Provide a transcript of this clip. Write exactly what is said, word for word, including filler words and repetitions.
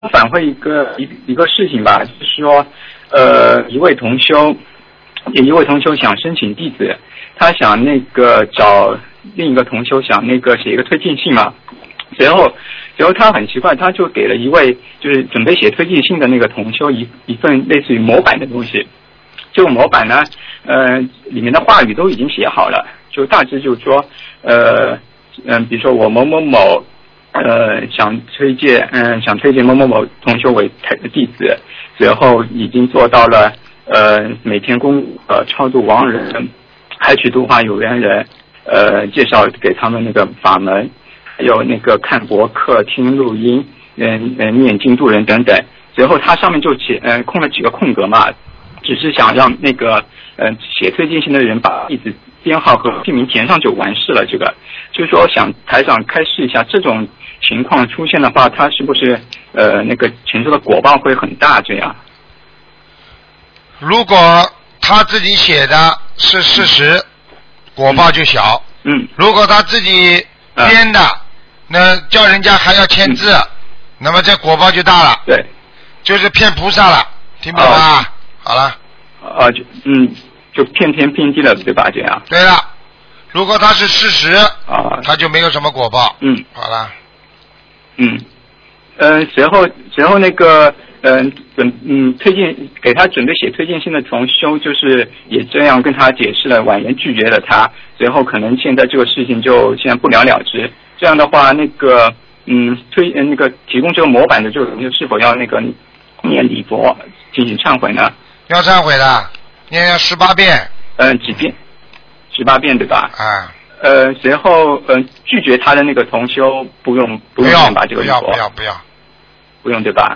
反馈一个一一个事情吧，就是说，呃，一位同修，一位同修想申请弟子，他想那个找另一个同修想那个写一个推荐信嘛，随后，随后他很奇怪，他就给了一位就是准备写推荐信的那个同修一一份类似于模板的东西，这个模板呢，呃，里面的话语都已经写好了，就大致就是说，呃，嗯、呃，比如说我某某某。呃，想推荐，嗯、呃，想推荐某某某同修为弟子，随后已经做到了，呃，每天公呃超度亡人，还去度化有缘人，呃，介绍给他们那个法门，还有那个看博客、听录音，嗯、呃、嗯，念经度人等等。随后他上面就写，嗯、呃，空了几个空格嘛，只是想让那个，嗯、呃，写推荐信的人把弟子编号和姓名填上就完事了。这个就是说，想台长开示一下这种情况出现的话，他是不是呃那个承受的果报会很大？这样， 如果他自己写的是事实，嗯、果报就小。 嗯。 如果他自己编的，嗯、那叫人家还要签字，嗯、那么这果报就大了。 对。就是骗菩萨了，听懂吗？哦、好了。 啊，就嗯，就骗天骗地了，对吧？这样。 对了，如果他是事实，啊，他就没有什么果报。 嗯。 好了。 嗯，呃，随后随后那个，嗯、呃，准嗯推荐给他准备写推荐信的同修，就是也这样跟他解释了，婉言拒绝了他。随后可能现在这个事情就现在不了了之。这样的话，那个嗯推那个提供这个模板的这个同修是否要那个念礼佛进行忏悔呢？ 要忏悔的，念要十八遍。 嗯、呃，几遍？十八遍对吧？ 啊。 呃，随后呃拒绝他的那个同修不用不用把这个不要不要不要不用对吧？